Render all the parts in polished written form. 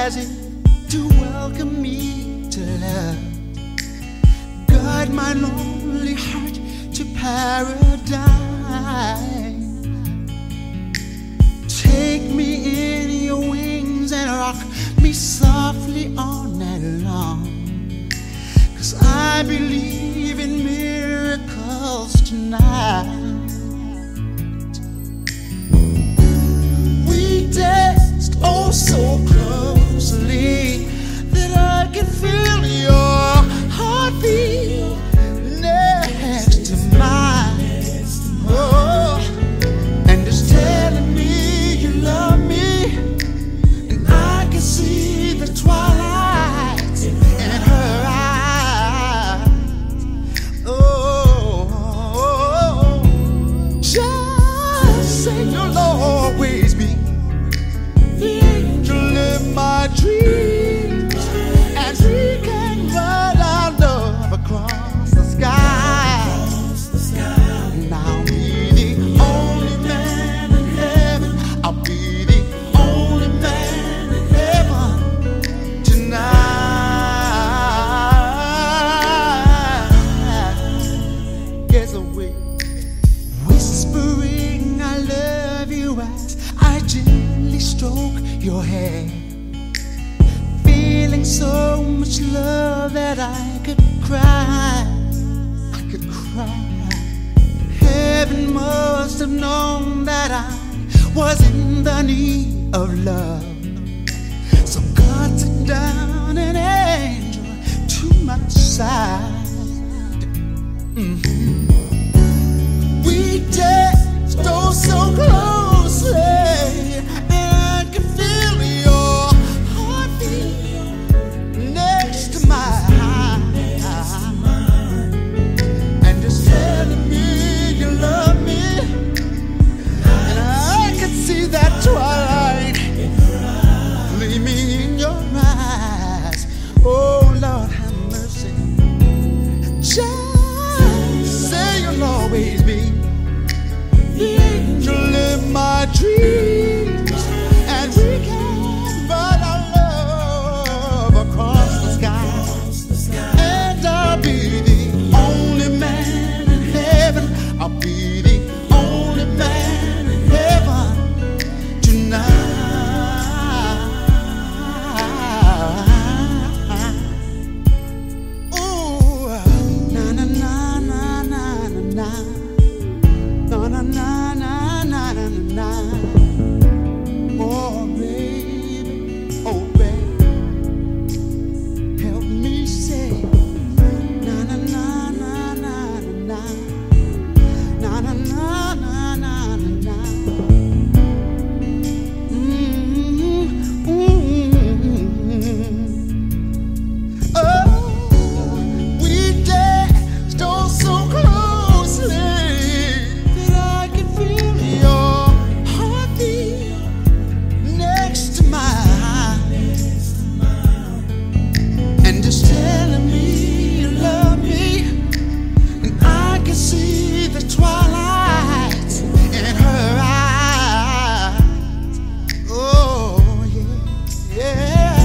has it to welcome me to love. Guide my lonely heart to paradise. Take me in your wings and rock me softly all night long. 'Cause I believe in miracles tonight. We danced oh so closely that I can feel your heartbeat next to mine. Oh, and it's telling me you love me, and I can see the twilight in her eyes. Oh, just say you'll always be the angel in my dreams, and we can run our love across the sky. And I'll be the only man in heaven. I'll be the only man in heaven tonight. Yes, I will. Whispering I love you as I gently stroke your hair. Feeling so much love that I could cry. I could cry. Heaven must have known that I was in the need of love. So God took down an angel to my side. We danced oh so closely, and I could feel your heartbeat next to mine. And it's telling me you love me, and I could see that twilight gleaming in your eyes. Oh Lord, have mercy. Just say you'll always be the angel in my dreams, and we can run our love across the sky. And I'll be the only man in heaven. I'll be the only man in heaven tonight. Ooh, na na na na na na na. Na na na na na na na. Oh baby, oh baby, help me say na na na na na na na na na na na na. Oh, we danced oh so closely that I can feel your heartbeat next to mine. And it's telling me you love me, and I can see the twilight in her eyes. Oh yeah, yeah.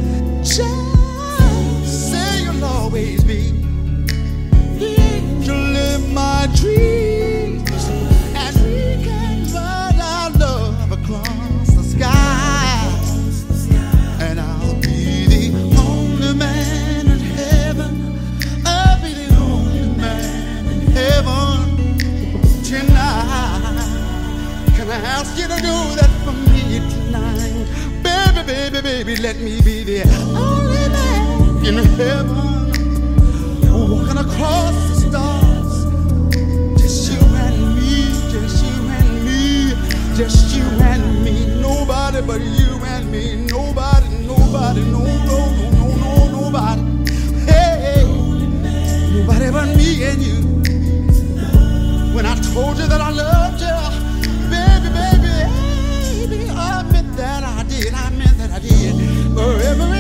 Just say you'll always be the angel in my dreams, and we can run our love across the sky. And I'll be the only man in heaven. I'll be the only man in heaven tonight. Can I ask you to do that for me tonight? Baby, baby, baby, let me be the only man in heaven, walking across the stars. Just you and me, just you and me, just you and me. Nobody but you and me. Nobody, nobody, no, no, no, no, no, nobody. Hey, nobody but me and you. When I told you that I loved you, baby, baby, baby, I meant that I did. I meant that I did. Forever